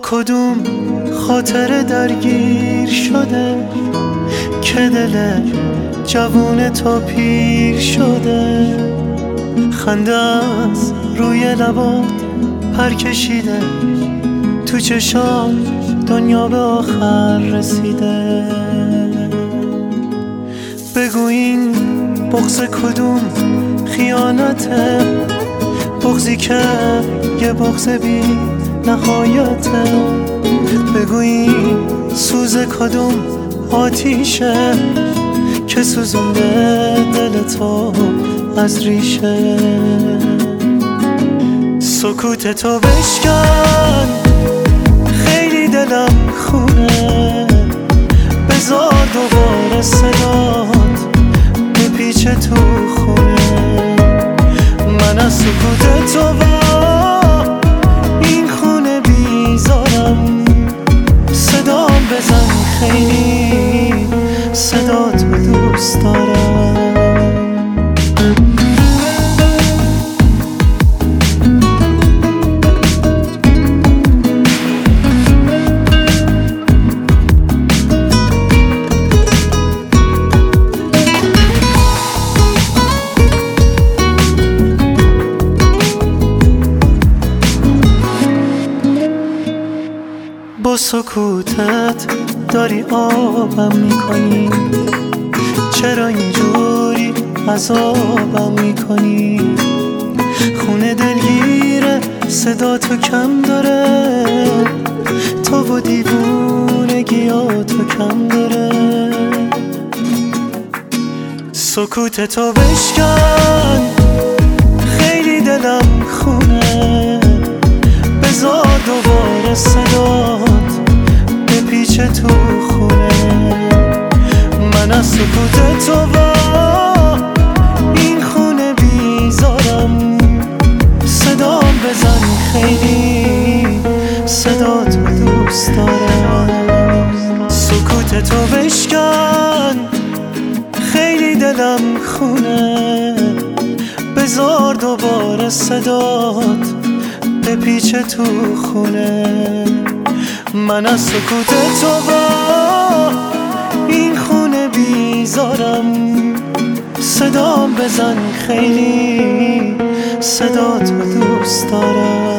کدوم خاطره درگیر شده که دل جوون تو پیر شده؟ خنده از روی لبات پر کشیده، تو چشام دنیا به آخر رسیده. بگو این بغض کدوم خیانته، بغضی که یه بغض بی نهایته. بگو این سوز کدوم آتیشه که سوزونده دل تو از ریشه. سکوت تو بشکن، خیلی دلم خونه، بذار دوباره صدات بپیچه تو خونه. من از سکوت تو با این خونه بیزارم، صدام بزن خیلی صدا تو دوست دارم. با سکوتت داری آبم میکنی، چرا اینجوری عذابم میکنی؟ خونه دلگیره، صدا تو کم داره، تو و دیوونگیاتو کم داره. سکوت تو بشکن، خیلی دلم خونه، بذار دوباره صدات بپیچه تو خونه. من از سکوت تو با این خونه بیزارم، صدام بزن خیلی صدا تو دوست دارم. سکوت تو بشکن، خیلی دلم خونه، بذار دوباره صدات بپیچه تو خونه. من از سکوت تو با این خونه بیزارم، صدام بزن خیلی صدا تو دوست دارم.